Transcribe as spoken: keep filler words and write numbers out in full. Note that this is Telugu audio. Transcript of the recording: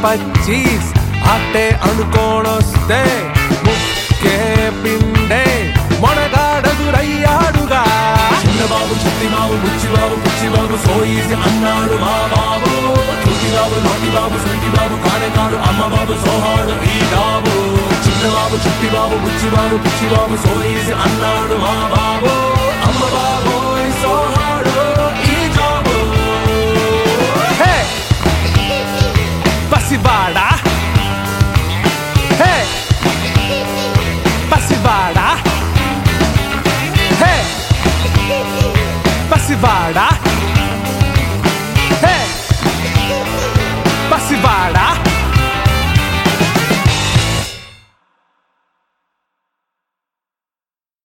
పచ్చీస్ అట్టే అనుకోనొస్తే ముక్కే పిండే మొనగాడదురయ్యాడుగా. చిన్నబాబు చిట్టిబాబు బుచ్చిబాబు పుచ్చిబాబు సోయిసి అన్నాడు మా బాబు. చూటిబాబు నోటిబాబు సుంటిబాబు కానేకాడు అమ్మబాబు సోహాడు ఈ బాబు. చిన్నబాబు చిట్టిబాబు బుచ్చిబాబు పుచ్చిబాబు సోయిసి అన్నాడు మా బాబు. అమ్మబాబు సోహాడు ఈ జాబు. హే పసివాడా, హే పసివాడా, హే పసివాడా.